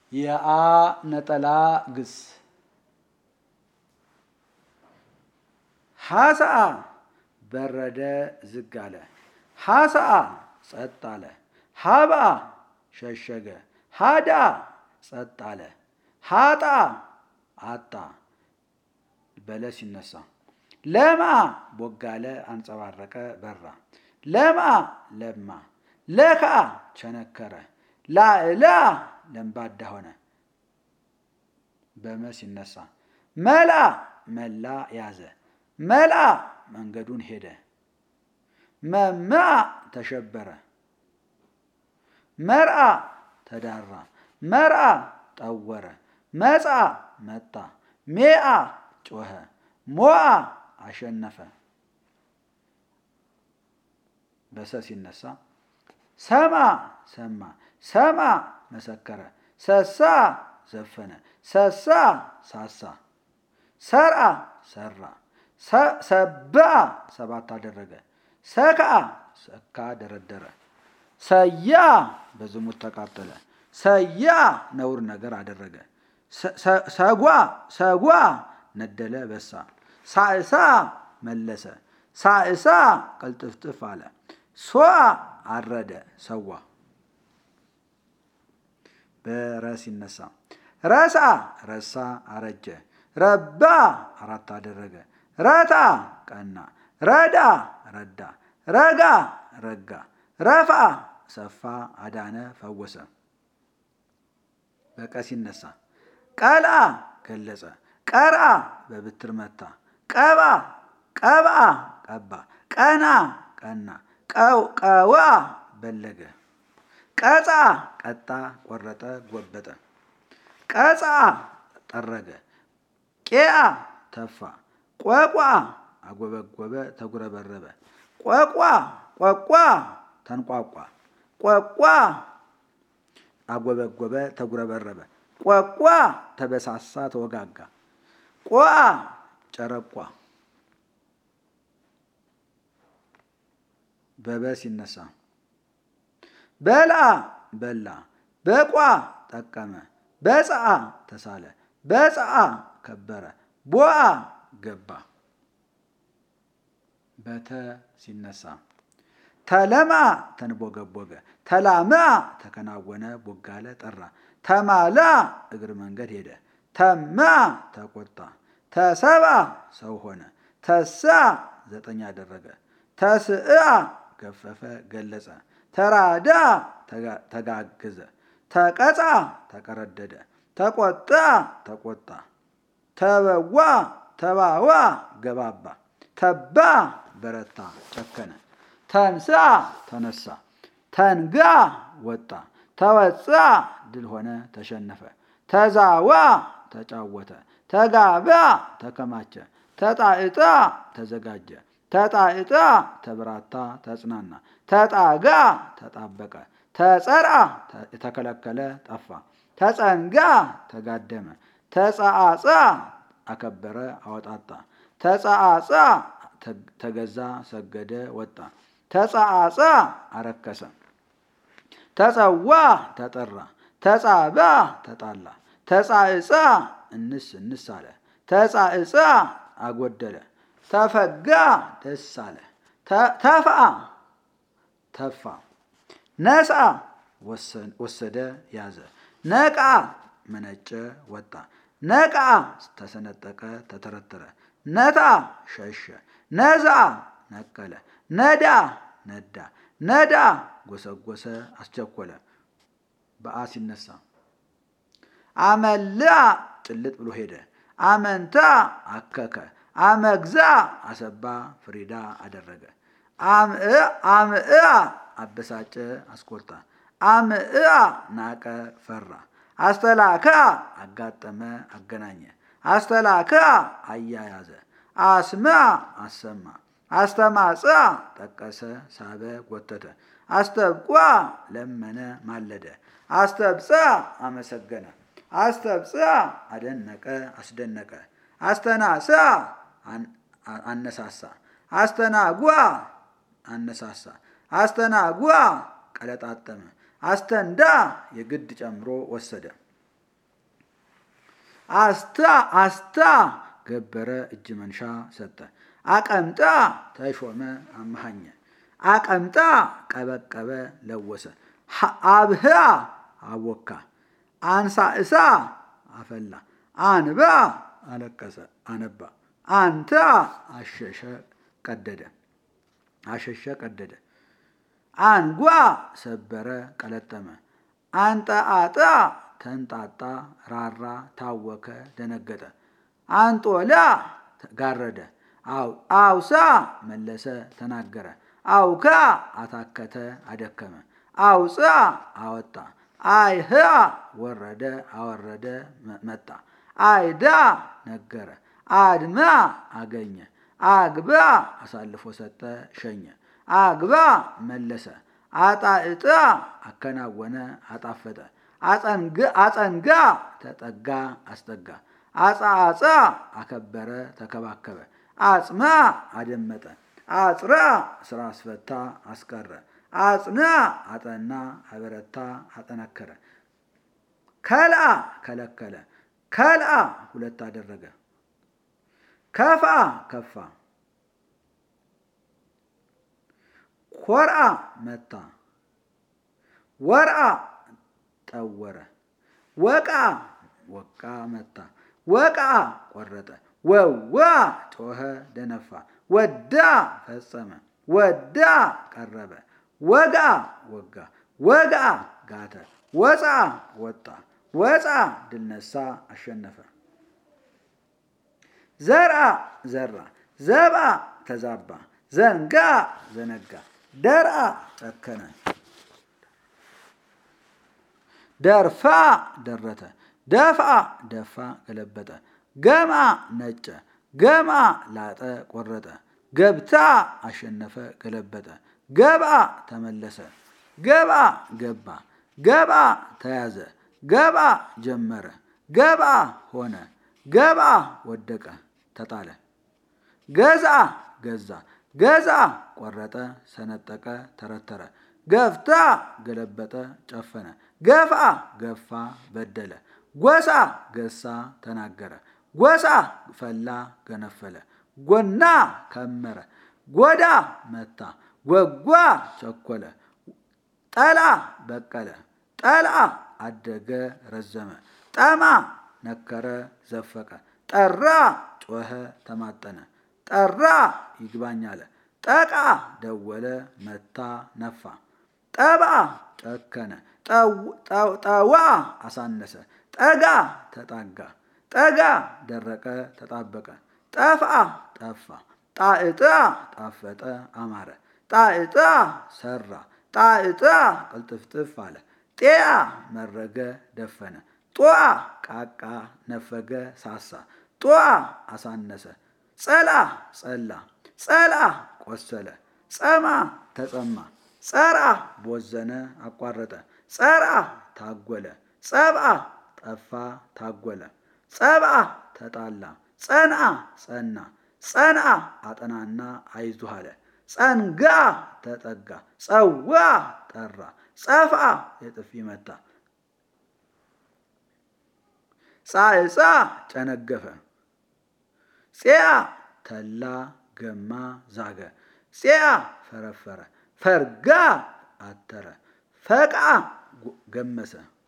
የአ ነጠላ ግስ ሐሰአ በረደ ዝግ አለ። ሐሰአ ጸጥ አለ። ሀብአ ሸሸገ። ሀዳ ጸጥ አለ። ሀጣ አጣ በለ ሲነሳ። ለምአ ቦጋለ አንጸባረቀ በራ። ለምአ ለማ። ለከአ ቸነከረ። ላዕላ ለምባዳ ሆነ በመ ሲነሳ። መልአ መላ ያዘ። መልአ መንገዱን ሄደ። መምአ ተሸበረ። መርአ ተዳራ። መርአ ጠወረ። መጽአ መጣ። ሜአ ጮኸ። ሞአ አሸነፈ በሰ ሲነሳ። ሰምአ ሰማ። ሰምአ መሰከረ። ሰሳ ዘፈነ። ሰሳ ሳሳ። ሰርአ ሰራ። ሰብአ ሰባት አደረገ። ሰክአ ሰካ ደረደረ። ሰያ በዝሙት ተቃጠለ። ሰያ ነውር ነገር አደረገ። ሰጓ ነደለ በሳ። ሳእሳ መለሰ። ሳእሳ ቅልጥፍጥፍ አለ። ሶአ አረደ ሰዋ በረ ሲነሳ። ረስአ ረሳ አረጀ። ረባ አራት አደረገ። ረታ ቀና። ረዳ ረዳ። ረጋ ረጋ። ረፍአ ሰፋ አዳነ ፈወሰ በቀ ሲነሳ። ቀልአ ገለጸ። ቀርአ በብትር መታ። ቀባ ቀብአ ቀባ። ቀና ቀና። ቀውአ በለገ። ቀጻ ቀጣ ቆረጠ ጎበጠ። ቀጽአ ጠረገ። ቄአ ተፋ። ቆቋ አጎበጎበ ተጉረበረበ። ቆቋ ተንቋቋ። ቆቋ አጎበጎበ ተጉረበረበ። ቆቋ ተበሳሳ ተወጋጋ። ቆአ ጨረቋ በበ ሲነሳ። በልአ በላ። በቋ ጠቀመ። በጽአ ተሳለ። በጽአ ከበረ። ቦአ ገባ በተ ሲነሳ። ተለምአ ተንቦገቦገ። ተላምአ ተከናወነ ቦጋለ ጠራ። ተማልአ እግር መንገድ ሄደ። ተምአ ተቆጣ። ተሰብአ ሰው ሆነ። ተስአ ዘጠኝ አደረገ። ተስእአ ገፈፈ ገለጸ። ተራዳ ተጋገዘ። ተቀጻ ተቀረደደ። ተቆጣ ተቆጣ። ተበዋ ተባዋ ገባባ። ተባ በረታ ጨከነ። ተንስአ ተነሳ። ተንጋ ወጣ። ተወፅአ ድል ሆነ ተሸነፈ። ተዛዋ ተጫወተ። ተጋባ ተከማቸ። ተጣዕጣ ተዘጋጀ። ተጣዕጣ ተብራታ ተጽናና። ተጣጋ ተጣበቀ። ተጸርአ የተከለከለ ጠፋ። ተጸንጋ ተጋደመ። ተጸአጻ አከበረ አወጣጣ። ተጸአጻ ተገዛ ሰገደ ወጣ። ተጸአጻ አረከሰ። ተጸዋ ተጠራ። ተጻባ ተጣላ። ተጻዕጻ እንስ እንስ አለ። ተጻዕጻ አጎደለ። ተፈጋ ደስ አለ። ተፍአ ተፋ። ነስአ ወሰደ ያዘ። ነቃ መነጨ ወጣ። ነቃ ተሰነጠቀ ተተረተረ። ነታ ሸሸ። ነዝአ ነቀለ። ነዳ ነዳ። ነዳ ጎሰጎሰ አስቸኮለ በአ ሲነሳ። አመልአ ጭልጥ ብሎ ሄደ። አመንታ አከከ። አመግዛ አሰባ ፍሪዳ አደረገ። አምዕአ አበሳጨ አስቆጣ። አምዕአ ናቀ ፈራ። አስተላካ አጋጠመ አገናኘ። አስተላካ አያያዘ። አስምዐ አሰማ። አስተማጽአ ጠቀሰ ሳበ ጎተተ። አስተብቋ ለመነ ማለደ። አስተብጽአ አመሰገነ። አስተብጽአ አደነቀ አስደነቀ። አስተናስአ አነሳሳ። አስተናጓ አነሳሳ። አስተናጓ ቀለጣጠመ። አስተንዳ የግድ ጨምሮ ወሰደ። አስታ ገበረ እጅ መንሻ ሰጠ። አቀምጣ ተሾመ አመሃኘ። አቀምጣ ቀበቀበ ለወሰ። አብህአ አቦካ። አንሳእሳ አፈላ። አንባ አለቀሰ አነባ። አንታ አሸሸ ቀደደ። አንጓ ሰበረ ቀለጠመ። አንጠአጣ ተንጣጣ ራራ ታወከ ደነገጠ። አንጦላ ጋረደ። አውሳ መለሰ ተናገረ። አውካ አታከተ አደከመ። አውፃ አወጣ። አይህአ ወረደ አወረደ መጣ። አይዳ ነገረ። አድማ አገኘ። አግባ አሳልፎ ሰጠ ሸኘ። አግባ መለሰ። አጣዕጣ አከናወነ አጣፈጠ። አጸንጋ ተጠጋ አስጠጋ። አጻአጻ አከበረ ተከባከበ። አጽማ አደመጠ። አጽራ ስራ አስፈታ አስቀረ። አጽና አጠና አበረታ አጠነከረ። ከልአ ከለከለ። ከልአ ሁለት አደረገ። ከፍአ ከፋ። ኮርአ መታ። ወርአ ጠወረ። ወቃ ወቃ መታ። ወቃ ቆረጠ። ወዋ ጮኸ ደነፋ። ወዳ ፈጸመ። ወዳ ቀረበ። ወጋ ወጋ። ወጋ ጋተ። ወፃ ወጣ። ወፃ ድል ነሳ አሸነፈ። ዘርአ ዘራ። ዘብአ ተዛባ። ዘንጋ ዘነጋ። ደርአ ጨከነ። ደርፋ ደረተ። ደፍአ ደፋ ገለበጠ። ገምአ ነጨ። ገምአ ላጠ ቆረጠ። ገብታ አሸነፈ ገለበጠ። ገብአ ተመለሰ። ገብአ ገባ። ገብአ ተያዘ። ገብአ ጀመረ። ገብአ ሆነ። ገብአ ወደቀ ተጣለ። ገዝአ ገዛ። ገዝአ ቆረጠ ሰነጠቀ ተረተረ። ገፍታ ገለበጠ ጨፈነ። ገፍአ ገፋ በደለ። ጎሳ ገሳ ተናገረ። ጎሳ ፈላ ገነፈለ። ጎና ከመረ። ጎዳ መታ። ጎጓ ቸኮለ። ጠላ በቀለ። ጠልአ አደገ ረዘመ። ጠማ ነከረ ዘፈቀ። ጠራ ጮኸ ተማጠነ። ጠራ ይግባኝ አለ። ጠቃ ደወለ መታ ነፋ። ጠብአ ጨከነ። ጠዋ አሳነሰ። ጠጋ ተጣጋ። ጠጋ ደረቀ ተጣበቀ። ጠፍአ ጠፋ። ጣዕጣ ጣፈጠ አማረ። ጣዕጣ ሰራ። ጣዕጣ ቅልጥፍጥፍ አለ። ጤአ መረገ ደፈነ። ጦአ ቃቃ ነፈገ ሳሳ። ጦአ አሳነሰ። ጸላ ጸላ። ጸልአ ቆሰለ። ጸማ ተጸማ። ጸርአ ቦዘነ አቋረጠ። ጸርአ ታጎለ። ጸብአ ጠፋ ታጎለ። ጸብአ ተጣላ። ጸንአ ጸና። ጸንአ አጠናና አይዞህ አለ። ጸንጋ ተጠጋ። ጸዋ ጠራ። ጸፍአ የጥፊ መታ። ጻዕጻ ጨነገፈ። ፄአ ተላ ገማ ዛገ። ፄአ ፈረፈረ። ፈርጋ አተረ። ፈቅአ ገመሰ።